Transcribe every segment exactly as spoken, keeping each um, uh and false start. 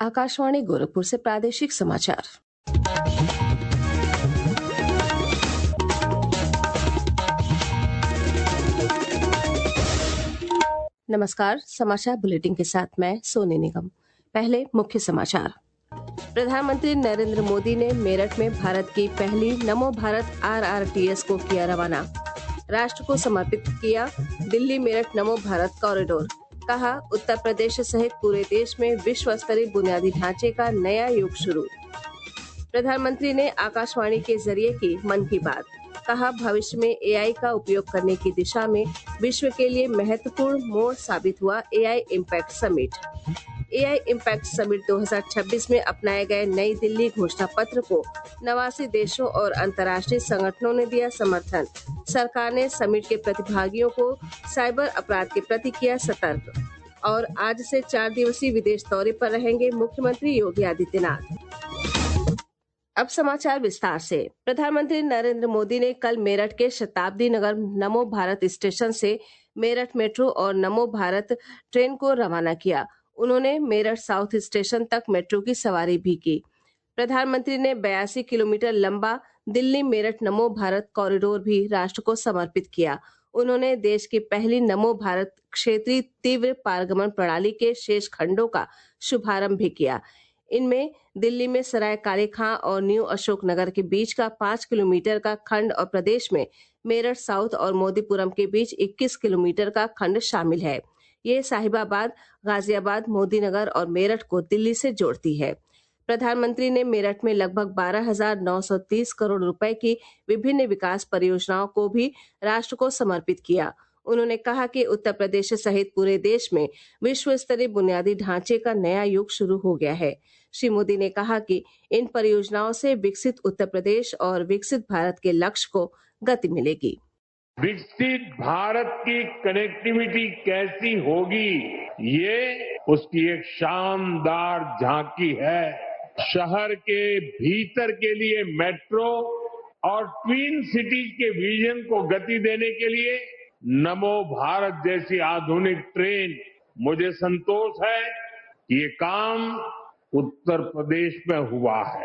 आकाशवाणी गोरखपुर से प्रादेशिक समाचार। नमस्कार, समाचार बुलेटिन के साथ मैं सोनी निगम। पहले मुख्य समाचार। प्रधानमंत्री नरेंद्र मोदी ने मेरठ में भारत की पहली Namo Bharat R R T S को किया रवाना। राष्ट्र को समर्पित किया दिल्ली मेरठ नमो भारत कॉरिडोर। कहा, उत्तर प्रदेश सहित पूरे देश में विश्व स्तरीय बुनियादी ढांचे का नया युग शुरू। प्रधानमंत्री ने आकाशवाणी के जरिए की मन की बात। कहा, भविष्य में ए आई का उपयोग करने की दिशा में विश्व के लिए महत्वपूर्ण मोड़ साबित हुआ A I impact summit. A I impact summit दो हज़ार छब्बीस में अपनाए गए नई दिल्ली घोषणा पत्र को नवासी देशों और अंतर्राष्ट्रीय संगठनों ने दिया समर्थन। सरकार ने समिट के प्रतिभागियों को साइबर अपराध के प्रति किया सतर्क। और आज से चार दिवसीय विदेश दौरे पर रहेंगे मुख्यमंत्री योगी आदित्यनाथ। अब समाचार विस्तार से। प्रधानमंत्री नरेंद्र मोदी ने कल मेरठ के शताब्दी नगर नमो भारत स्टेशन से मेरठ मेट्रो और नमो भारत ट्रेन को रवाना किया। उन्होंने मेरठ साउथ स्टेशन तक मेट्रो की सवारी भी की। प्रधानमंत्री ने बयासी किलोमीटर लंबा दिल्ली मेरठ नमो भारत कॉरिडोर भी राष्ट्र को समर्पित किया। उन्होंने देश की पहली नमो भारत क्षेत्रीय तीव्र पारगमन प्रणाली के शेष खंडों का शुभारंभ भी किया। इनमें दिल्ली में सराय काले खां और न्यू अशोक नगर के बीच का पाँच किलोमीटर का खंड और प्रदेश में मेरठ साउथ और मोदीपुरम के बीच इक्कीस किलोमीटर का खंड शामिल है। ये साहिबाबाद, गाजियाबाद, मोदीनगर और मेरठ को दिल्ली से जोड़ती है। प्रधानमंत्री ने मेरठ में लगभग बारह हजार नौ सौ तीस करोड़ रुपए की विभिन्न विकास परियोजनाओं को भी राष्ट्र को समर्पित किया। उन्होंने कहा कि उत्तर प्रदेश सहित पूरे देश में विश्व स्तरीय बुनियादी ढांचे का नया युग शुरू हो गया है। श्री मोदी ने कहा कि इन परियोजनाओं से विकसित उत्तर प्रदेश और विकसित भारत के लक्ष्य को गति मिलेगी। विकसित भारत की कनेक्टिविटी कैसी होगी, ये उसकी एक शानदार झांकी है। शहर के भीतर के लिए मेट्रो और ट्विन सिटीज के विजन को गति देने के लिए नमो भारत जैसी आधुनिक ट्रेन। मुझे संतोष है कि ये काम उत्तर प्रदेश में हुआ है।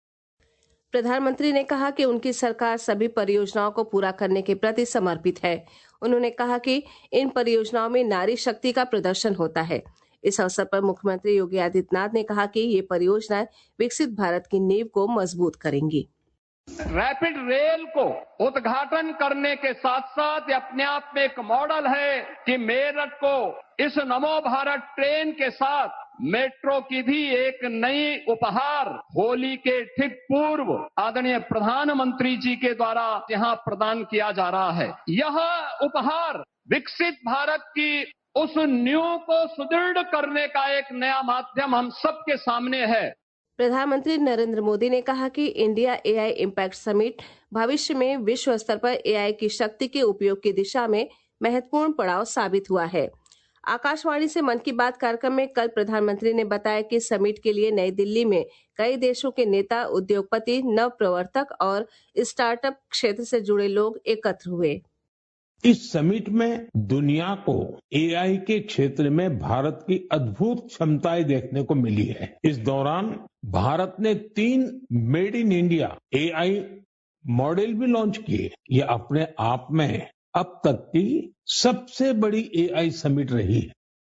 प्रधानमंत्री ने कहा कि उनकी सरकार सभी परियोजनाओं को पूरा करने के प्रति समर्पित है। उन्होंने कहा कि इन परियोजनाओं में नारी शक्ति का प्रदर्शन होता है। इस अवसर पर मुख्यमंत्री योगी आदित्यनाथ ने कहा कि ये परियोजनाएं विकसित भारत की नींव को मजबूत करेंगी। रैपिड रेल को उद्घाटन करने के साथ साथ ये अपने आप में एक मॉडल है कि मेरठ को इस नमो भारत ट्रेन के साथ मेट्रो की भी एक नई उपहार होली के ठीक पूर्व आदरणीय प्रधानमंत्री जी के द्वारा यहाँ प्रदान किया जा रहा है। यह उपहार विकसित भारत की उस नींव को सुदृढ़ करने का एक नया माध्यम हम सबके सामने है। प्रधानमंत्री नरेंद्र मोदी ने कहा कि India A I impact summit भविष्य में विश्व स्तर पर ए आई की शक्ति के उपयोग की दिशा में महत्वपूर्ण पड़ाव साबित हुआ है। आकाशवाणी से मन की बात कार्यक्रम में कल प्रधानमंत्री ने बताया कि समिट के लिए नई दिल्ली में कई देशों के नेता, उद्योगपति, नव प्रवर्तक और स्टार्टअप क्षेत्र से जुड़े लोग एकत्र हुए। इस समिट में दुनिया को ए आई के क्षेत्र में भारत की अद्भुत क्षमताएं देखने को मिली है। इस दौरान भारत ने तीन made in India A I model भी लॉन्च किए। ये अपने आप में अब तक की सबसे बड़ी ए आई समिट रही है।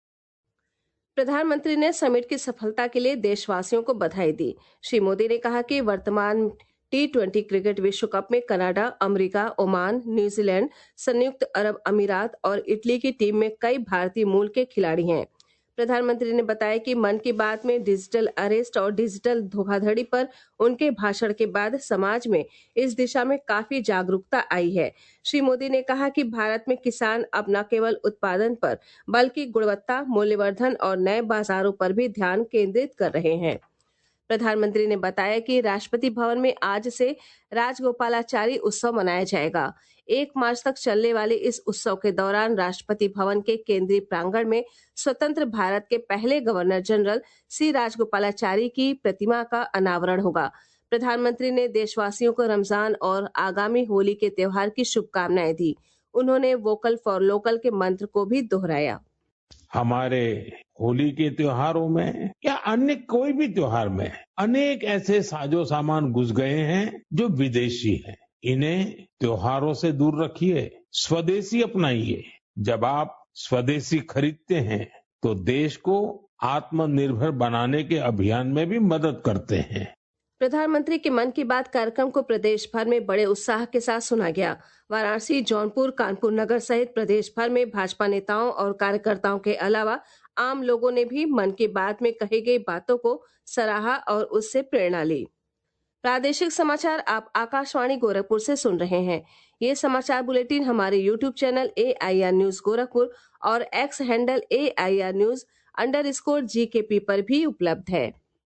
प्रधानमंत्री ने समिट की सफलता के लिए देशवासियों को बधाई दी। श्री मोदी ने कहा कि वर्तमान टी ट्वेंटी क्रिकेट विश्व कप में कनाडा, अमेरिका, ओमान, न्यूजीलैंड, संयुक्त अरब अमीरात और इटली की टीम में कई भारतीय मूल के खिलाड़ी हैं। प्रधानमंत्री ने बताया कि मन की बात में डिजिटल अरेस्ट और डिजिटल धोखाधड़ी पर उनके भाषण के बाद समाज में इस दिशा में काफी जागरूकता आई है। श्री मोदी ने कहा कि भारत में किसान अब न केवल उत्पादन पर बल्कि गुणवत्ता, मूल्यवर्धन और नए बाजारों पर भी ध्यान केंद्रित कर रहे हैं। प्रधानमंत्री ने बताया कि राष्ट्रपति भवन में आज से राजगोपालाचारी उत्सव मनाया जाएगा। एक मार्च तक चलने वाले इस उत्सव के दौरान राष्ट्रपति भवन के केंद्रीय प्रांगण में स्वतंत्र भारत के पहले गवर्नर जनरल सी राजगोपालाचारी की प्रतिमा का अनावरण होगा। प्रधानमंत्री ने देशवासियों को रमजान और आगामी होली के त्योहार की शुभकामनाएं दी। उन्होंने वोकल फॉर लोकल के मंत्र को भी दोहराया। हमारे होली के त्योहारों में या अन्य कोई भी त्योहार में अनेक ऐसे साजो सामान घुस गए हैं जो विदेशी हैं। इन्हें त्योहारों से दूर रखिए, स्वदेशी अपनाइए। जब आप स्वदेशी खरीदते हैं तो देश को आत्मनिर्भर बनाने के अभियान में भी मदद करते हैं। प्रधानमंत्री के मन की बात कार्यक्रम को प्रदेश भर में बड़े उत्साह के साथ सुना गया। वाराणसी, जौनपुर, कानपुर नगर सहित प्रदेश भर में भाजपा नेताओं और कार्यकर्ताओं के अलावा आम लोगों ने भी मन की बात में कही गई बातों को सराहा और उससे प्रेरणा ली। प्रादेशिक समाचार आप आकाशवाणी गोरखपुर से सुन रहे हैं। ये समाचार बुलेटिन हमारे YouTube channel A I R news Gorakhpur और X handle A I R news underscore G K P पर भी उपलब्ध है।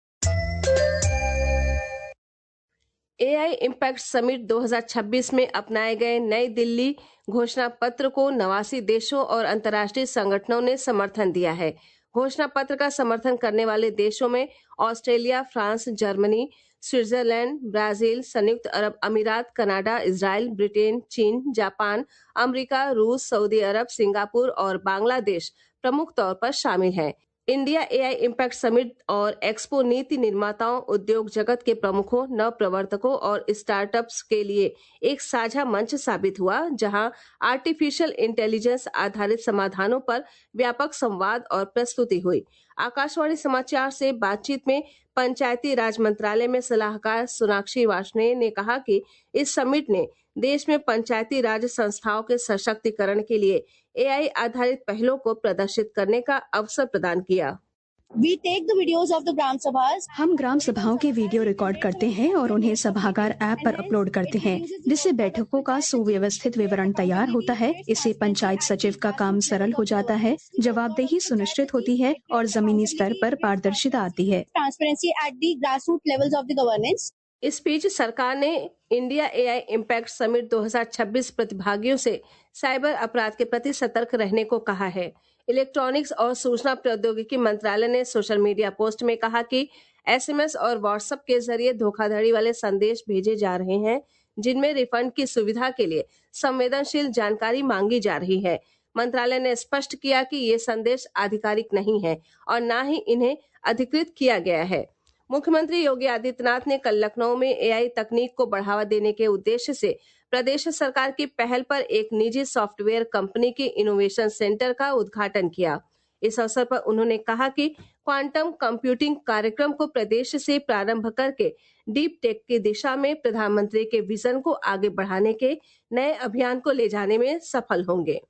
ए आई इम्पैक्ट समिट दो हज़ार छब्बीस में अपनाए गए नई दिल्ली घोषणा पत्र को नवासी देशों और अंतर्राष्ट्रीय संगठनों ने समर्थन दिया है। घोषणा पत्र का समर्थन करने वाले देशों में Australia, France, Germany, Switzerland, Brazil, संयुक्त अरब अमीरात, कनाडा, इजराइल, ब्रिटेन, चीन, जापान, अमेरिका, रूस, सऊदी अरब, सिंगापुर और बांग्लादेश प्रमुख तौर पर शामिल हैं। India A I impact summit और एक्सपो नीति निर्माताओं, उद्योग जगत के प्रमुखों, नव प्रवर्तकों और स्टार्टअप्स के लिए एक साझा मंच साबित हुआ, जहां आर्टिफिशियल इंटेलिजेंस आधारित समाधानों पर व्यापक संवाद और प्रस्तुति हुई। आकाशवाणी समाचार से बातचीत में पंचायती राज मंत्रालय में सलाहकार सोनाक्षी वार्ष्णेय ने कहा कि इस समिट ने देश में पंचायती राज संस्थाओं के सशक्तिकरण के लिए ए आई आधारित पहलों को प्रदर्शित करने का अवसर प्रदान किया। We take the videos of the ग्राम सभास। हम ग्राम सभाओं के वीडियो रिकॉर्ड करते हैं और उन्हें सभागार ऐप पर अपलोड करते हैं, जिससे बैठकों का सुव्यवस्थित विवरण तैयार होता है। इससे पंचायत सचिव का काम सरल हो जाता है, जवाबदेही सुनिश्चित होती है और जमीनी स्तर पर पारदर्शिता आती है। Transparency at the grassroot levels of the governance. इस बीच सरकार ने India A I impact summit दो हज़ार छब्बीस प्रतिभागियों से साइबर अपराध के प्रति सतर्क रहने को कहा है। इलेक्ट्रॉनिक्स और सूचना प्रौद्योगिकी मंत्रालय ने सोशल मीडिया पोस्ट में कहा कि एस एम एस और व्हाट्सएप के जरिए धोखाधड़ी वाले संदेश भेजे जा रहे हैं, जिनमें रिफंड की सुविधा के लिए संवेदनशील जानकारी मांगी जा रही है। मंत्रालय ने स्पष्ट किया कि ये संदेश आधिकारिक नहीं है और न ही इन्हें अधिकृत किया गया है। मुख्यमंत्री योगी आदित्यनाथ ने कल लखनऊ में ए आई तकनीक को बढ़ावा देने के उद्देश्य से प्रदेश सरकार की पहल पर एक निजी सॉफ्टवेयर कंपनी के इनोवेशन सेंटर का उद्घाटन किया। इस अवसर पर उन्होंने कहा कि क्वांटम कंप्यूटिंग कार्यक्रम को प्रदेश से प्रारंभ करके डीप टेक की दिशा में प्रधानमंत्री के विजन को आगे बढ़ाने के नए अभियान को ले जाने में सफल होंगे।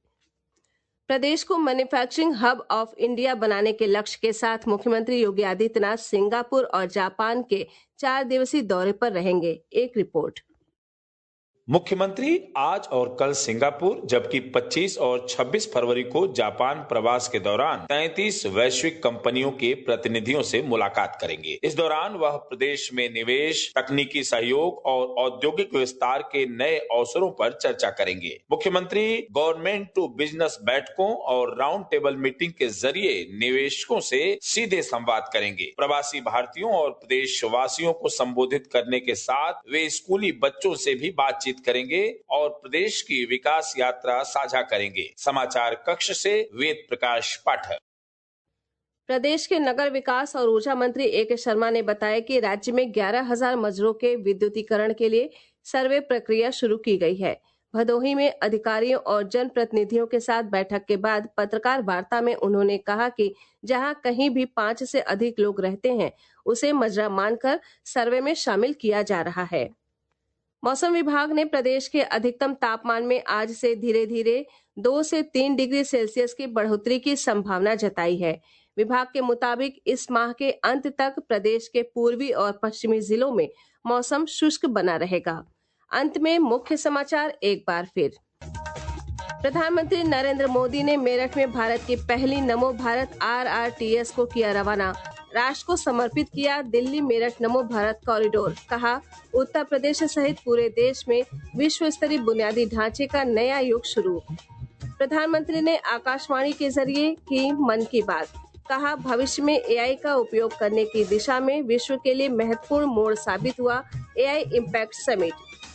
प्रदेश को मैन्युफैक्चरिंग हब ऑफ इंडिया बनाने के लक्ष्य के साथ मुख्यमंत्री योगी आदित्यनाथ सिंगापुर और जापान के चार दिवसीय दौरे पर रहेंगे। एक रिपोर्ट। मुख्यमंत्री आज और कल सिंगापुर जबकि पच्चीस और छब्बीस फरवरी को जापान प्रवास के दौरान तैंतीस वैश्विक कंपनियों के प्रतिनिधियों से मुलाकात करेंगे। इस दौरान वह प्रदेश में निवेश, तकनीकी सहयोग और औद्योगिक विस्तार के नए अवसरों पर चर्चा करेंगे। मुख्यमंत्री गवर्नमेंट टू बिजनेस बैठकों और राउंड टेबल मीटिंग के जरिए निवेशकों से सीधे संवाद करेंगे। प्रवासी भारतीयों और प्रदेश वासियों को संबोधित करने के साथ वे स्कूली बच्चों से भी बातचीत करेंगे और प्रदेश की विकास यात्रा साझा करेंगे। समाचार कक्ष से वेद प्रकाश पाठक। प्रदेश के नगर विकास और ऊर्जा मंत्री ए के शर्मा ने बताया कि राज्य में ग्यारह हजार मजरों के विद्युतीकरण के लिए सर्वे प्रक्रिया शुरू की गई है। भदोही में अधिकारियों और जनप्रतिनिधियों के साथ बैठक के बाद पत्रकार वार्ता में उन्होंने कहा कि जहां कहीं भी पांच से अधिक लोग रहते हैं, उसे मजरा मानकर सर्वे में शामिल किया जा रहा है। मौसम विभाग ने प्रदेश के अधिकतम तापमान में आज से धीरे धीरे दो से तीन डिग्री सेल्सियस की बढ़ोतरी की संभावना जताई है। विभाग के मुताबिक इस माह के अंत तक प्रदेश के पूर्वी और पश्चिमी जिलों में मौसम शुष्क बना रहेगा। अंत में मुख्य समाचार एक बार फिर। प्रधानमंत्री नरेंद्र मोदी ने मेरठ में भारत की पहली Namo Bharat R R T S को किया रवाना। राष्ट्र को समर्पित किया दिल्ली मेरठ नमो भारत कॉरिडोर। कहा, उत्तर प्रदेश सहित पूरे देश में विश्व स्तरीय बुनियादी ढांचे का नया युग शुरू। प्रधानमंत्री ने आकाशवाणी के जरिए की मन की बात। कहा, भविष्य में ए आई का उपयोग करने की दिशा में विश्व के लिए महत्वपूर्ण मोड़ साबित हुआ A I impact summit.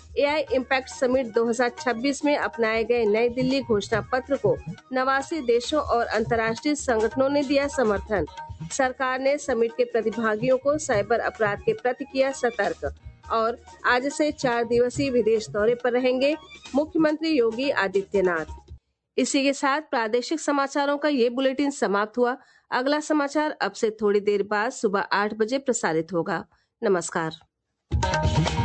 AI impact summit दो हज़ार छब्बीस में अपनाए गए नई दिल्ली घोषणा पत्र को नवासी देशों और अंतर्राष्ट्रीय संगठनों ने दिया समर्थन। सरकार ने समिट के प्रतिभागियों को साइबर अपराध के प्रति किया सतर्क। और आज से चार दिवसीय विदेश दौरे पर रहेंगे मुख्यमंत्री योगी आदित्यनाथ। इसी के साथ प्रादेशिक समाचारों का ये बुलेटिन समाप्त हुआ। अगला समाचार अब से थोड़ी देर बाद सुबह आठ बजे प्रसारित होगा। नमस्कार।